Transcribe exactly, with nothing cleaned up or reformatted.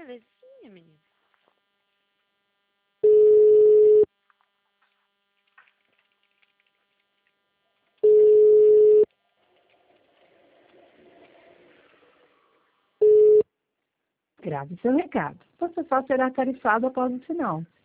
Belezinha, menina. Grave seu recado. Você só será tarifado após o sinal.